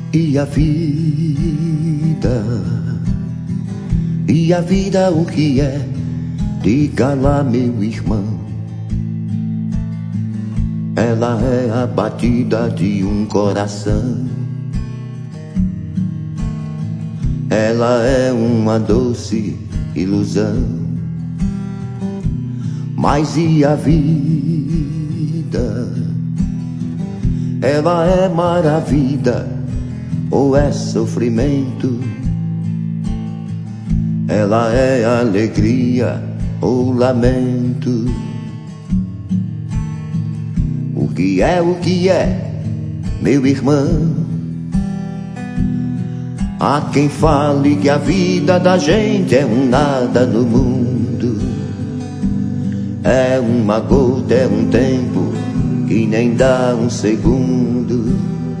E a vida, e a vida o que é? Diga lá, meu irmão. Ela é a batida de um coração. Ela é uma doce ilusão. Mas e a vida? Ela é maravilha ou é sofrimento? Ela é alegria ou lamento? O que é, meu irmão? Há quem fale que a vida da gente é um nada no mundo. É uma gota, é um tempo que nem dá um segundo.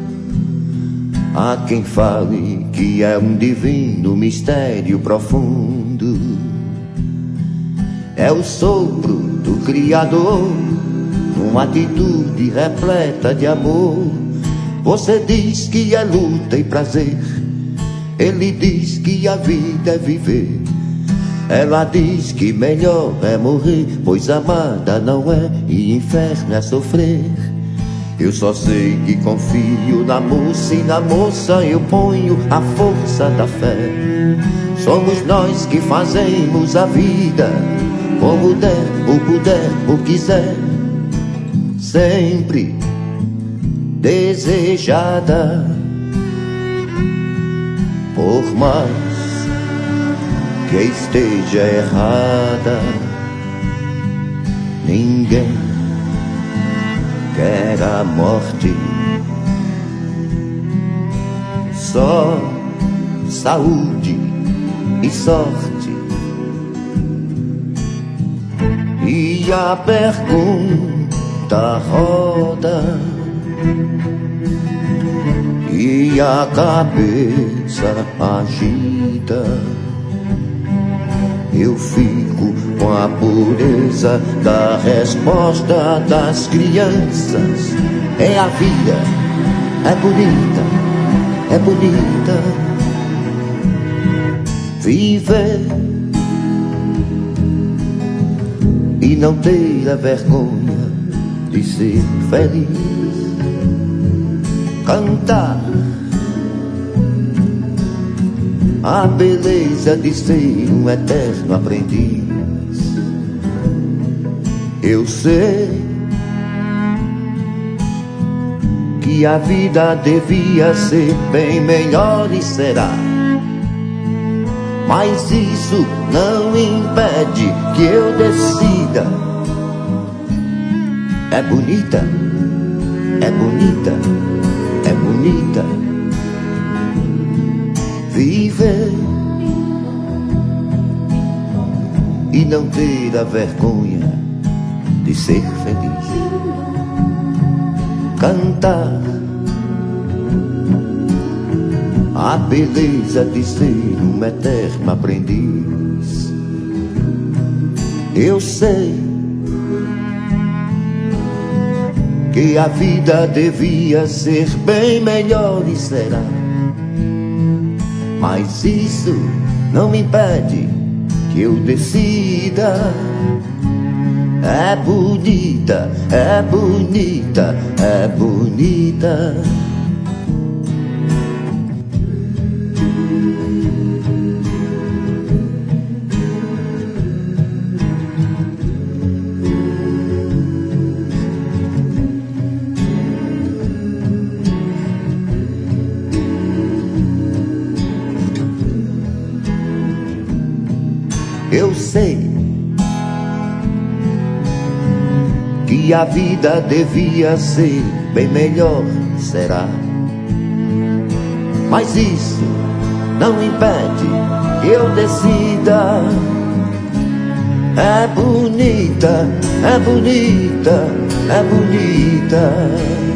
Há quem fale que é um divino mistério profundo. É o sopro do Criador, uma atitude repleta de amor. Você diz que é luta e prazer, ele diz que a vida é viver. Ela diz que melhor é morrer, pois amada não é e inferno é sofrer. Eu só sei que confio na moça e na moça eu ponho a força da fé. Somos nós que fazemos a vida como der, ou puder, ou quiser. Sempre desejada, por mais que esteja errada. Ninguém quer a morte, só saúde e sorte. E a pergunta roda e a cabeça agita. Eu fico com a pureza da resposta das crianças. É a vida, é bonita, é bonita. Viver e não ter a vergonha de ser feliz. Cantar a beleza de ser um eterno aprendiz. Eu sei que a vida devia ser bem melhor e será, mas isso não impede que eu decida. É bonita, é bonita, é bonita. Viver e não ter a vergonha de ser feliz. Cantar a beleza de ser um eterno aprendiz. Eu sei que a vida devia ser bem melhor e será, mas isso não me impede que eu decida. É bonita, é bonita, é bonita. Eu sei que a vida devia ser bem melhor, será, mas isso não impede que eu decida. É bonita, é bonita, é bonita.